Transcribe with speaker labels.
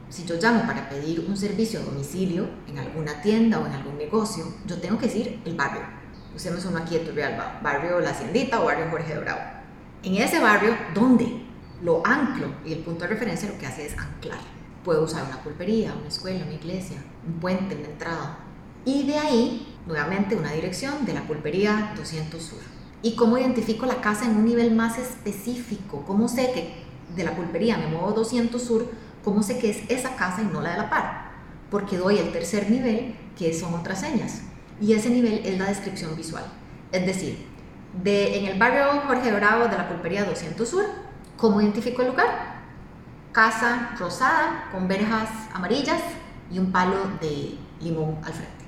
Speaker 1: si yo llamo para pedir un servicio a domicilio en alguna tienda o en algún negocio, yo tengo que decir el barrio. Usted me sonó aquí de Turrialba, barrio La Haciendita o barrio Jorge Dorado. En ese barrio, ¿dónde? Lo anclo, y el punto de referencia lo que hace es anclar. Puedo usar una pulpería, una escuela, una iglesia, un puente, una entrada. Y de ahí, nuevamente, una dirección de la pulpería 200 Sur. ¿Y cómo identifico la casa en un nivel más específico? ¿Cómo sé que de la pulpería me muevo 200 Sur? ¿Cómo sé que es esa casa y no la de la par? Porque doy el tercer nivel, que son otras señas. Y ese nivel es la descripción visual. Es decir, en el barrio Jorge Dorado de la pulpería 200 Sur, ¿cómo identifico el lugar? Casa rosada con verjas amarillas y un palo de limón al frente.